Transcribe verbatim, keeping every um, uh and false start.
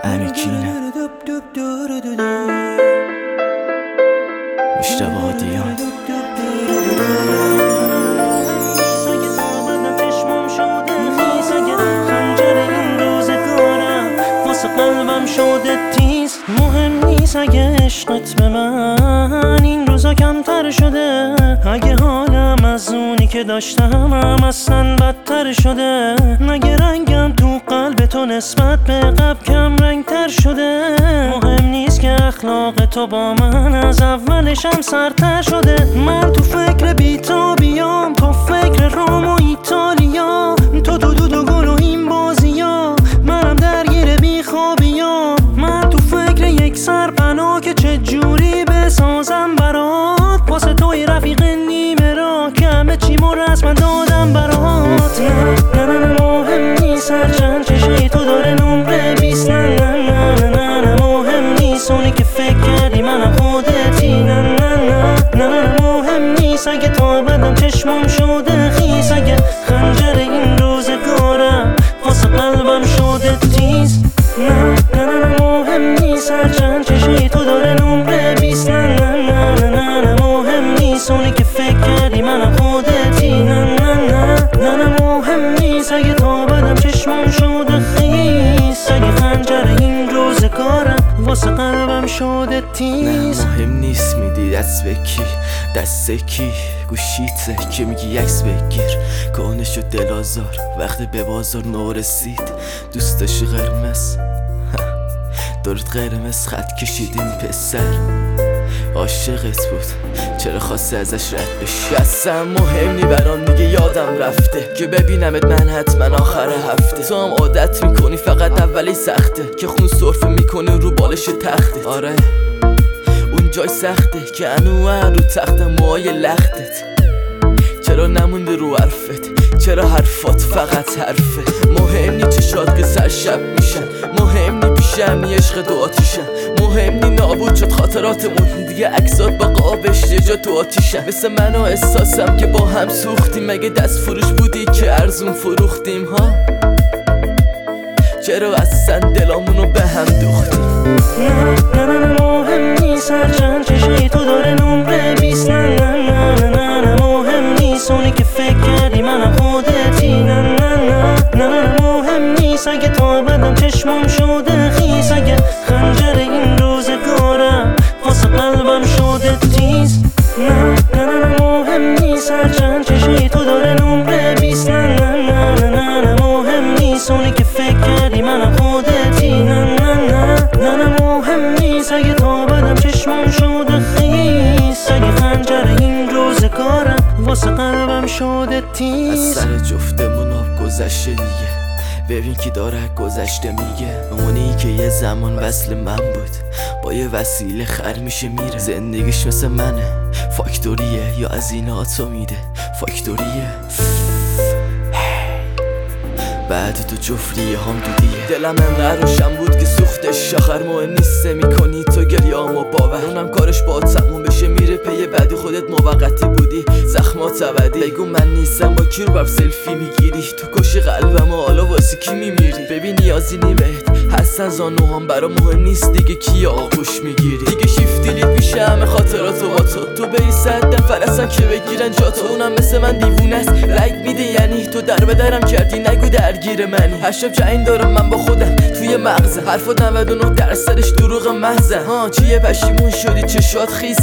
امیکینه مشتبه هادیان قلبم شده تیز. مهم نیست اگه عشقت به من این روزا کمتر شده، اگه حالم از اونی که داشتم هم اصلا بدتر شده، مگه رنگم تو قلب تو نسبت به قبل کم رنگ تر شده. مهم نیست که اخلاق تو با من از اولش هم سرتر شده. من تو فکر بی‌تابیام، تو فکر روم و ایتالیا، تو تو دو دو گل و این بازیا، منم درگیر بیخوابیام. من تو فکر یک سرپناه که چه جوری بسازم برات، واسه توی رفیق نیمه را که همه چیمو رسما دادم برات. نه نه نه مهم نیست هرچند چشای تو داره نمره بیست. نه نه نه نه نه مهم نیست اونی که فکر کردی منم خودتی. نه نه نه نه نه مهم نیست اگه تا بدم چشمم شده خیس، اگه خنجر این روزگارم واسه قلبم شده تیز. نه نه نه مهم نیست هرچند چشای تو داره نمره بیست. نه نه نه نه نه مهم نیست اونی که فکر کردی منم خودتی. نه نه نه نه نه مهم نیست اگه تا بدم چشمم شده خیس، اگه خنجر این روزگارم واسه قلبم شده تیز. نه مهم نیست میدی دست به کی، دست کی گوشیته که میگی عکس بگیر. کهنه شد دل آزار وقتی به بازار نو رسید. دوست داشتی قرمز دورت قرمز خط کشیدیم پسر، عاشقت بود چرا خواستی ازش رد بشی. اصلا مهم نی برام دیگه یادم رفته که ببینمت من حتما آخر هفته. تو هم عادت میکنی فقط اولی سخته که خون سرفه میکنه رو بالش تخته. آره اون جای سخته که انوه رو تخت موهای لختت. چرا نمونده رو حرفت، چرا حرفات فقط حرفه. مهم نی چشات که سر شب میشن، مهم نی پیشم نی عشق دو آتیشن، مهم نی نابود شد خاطراتمون دیگه عکسات با قابش یه جا تو آتیشن. مثل من و احساسم که با هم سوختیم، مگه دست فروش بودی که ارزون فروختیم ها؟ چرا اصلا دلامونو به هم دوختیم؟ نه نه نه مهم نیست هرچند چشای تو داره نمره بیست. نه نه نه نه نه مهم نیست اونی که فکر کردی منم خودتی. نه نه نه نه نه مهم نیست اگه تا بدم چشمم شده خیس، اگه خنجر این روزگارم واسه قلبم شده تیز. نه نه نه مهم نیست هرچند چشای تو داره نمره بیست. نه نه نه نه نه مهم نیست اونی که فکر کردی منم خودتی. نه نه نه نه نه مهم نیست اگه تا بدم چشمم شده خیس، اگه خنجر این روزگارم واسه قلبم شده تیز. از سر جفتمون آب گذشته دیگه، ببین کی داره گذشته میگه. اونی که یه زمان وصل من بود با یه وسیله خر میشه میره. زندگیش مثل منه فاکتوریه یا از این آتو میده فاکتوریه. بعد تو جفریه هم دودیه. دلم انقدر روشن بود که سوختش آخر مهم نیست میکنی تو گریامو باور. اونم کارش با تموم بشه میره پی بعدی، خودت موقتی بودی زخمات ابدی. بگو من نیستم با کی رو بر سلفی میگیری، تو کشی قلبم و حالا واسه کی میمیری. ببین نیازی نی بهت هستن زانوهام برا مهم نیست دیگه کی آغوش میگیری. دیگه شیفتی لید میشه همه خاطراتو با تو، تو بری صد نفر اصلا که بگیرن جاتو. اونم مثل من دیوونه است رگ میده، یعنی تو در بدرم کردی نگو درگیر منی. هشتم چین دارم من با خودم توی مغزه، حرفات نود و نه درصدش دروغ محضه. ها چیه پشیمون شدی چشات خیس